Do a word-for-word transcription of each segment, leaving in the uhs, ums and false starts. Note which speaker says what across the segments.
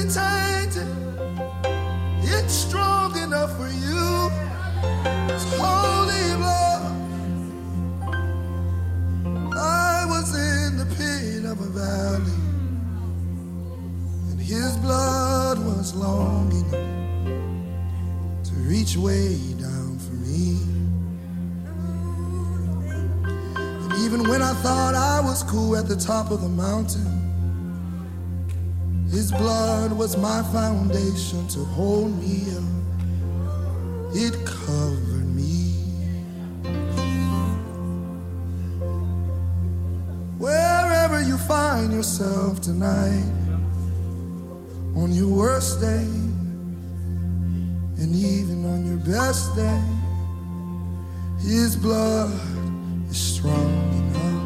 Speaker 1: tainted, it's strong enough for you. It's holy blood. I was in the pit of a valley, and his blood was long enough to reach way down for me. And even when I thought I was cool at the top of the mountain, his blood was my foundation to hold me up. It covered me. Wherever you find yourself tonight, on your worst day, and even on your best day, his blood is strong enough.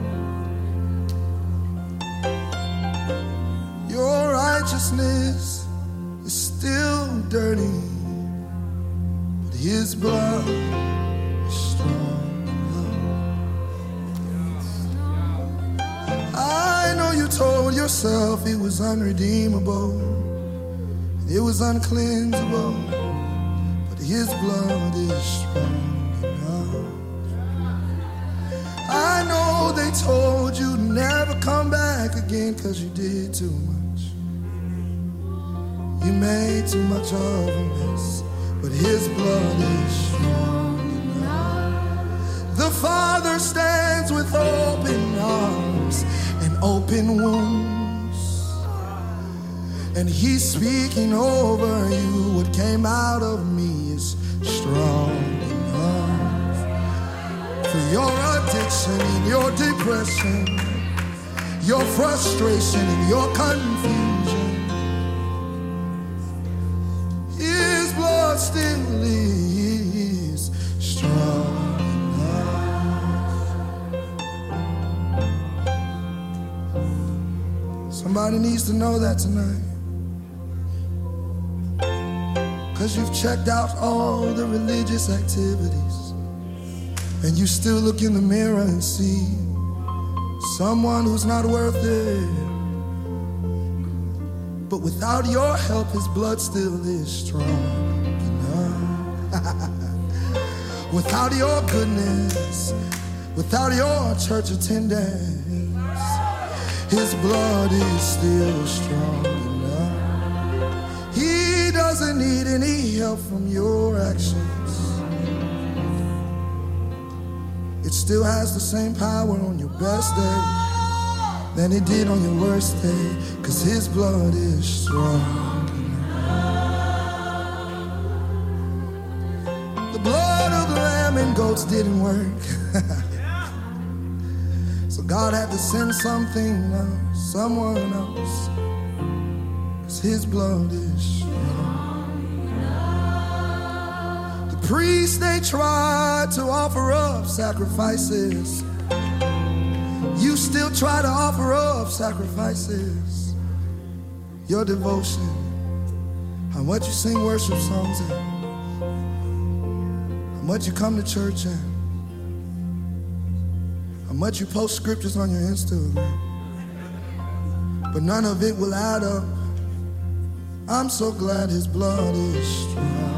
Speaker 1: Your righteousness is still dirty, but his blood is strong enough. I know you told yourself it was unredeemable, it was uncleansable, but his blood is strong enough. I know they told you to never come back again because you did too much. You made too much of a mess, but his blood is strong enough. The Father stands with open arms and open wounds, and he's speaking over you. What came out of me is strong enough. For your addiction and your depression, your frustration and your confusion, his blood still is strong enough. Somebody needs to know that tonight, 'cause you've checked out all the religious activities, and you still look in the mirror and see someone who's not worth it. But without your help, his blood still is strong enough. Without your goodness, without your church attendance, his blood is still strong enough. He doesn't need any help from your actions. It still has the same power on your best day than it did on your worst day, 'cause his blood is strong enough. The blood of the lamb and goats didn't work. So God had to send something else, someone else, 'cause his blood is strong enough. The priests, they tried to offer up sacrifices. You still try to offer up sacrifices. Your devotion, how much you sing worship songs and how much you come to church and how much you post scriptures on your Instagram, but none of it will add up. I'm so glad his blood is strong.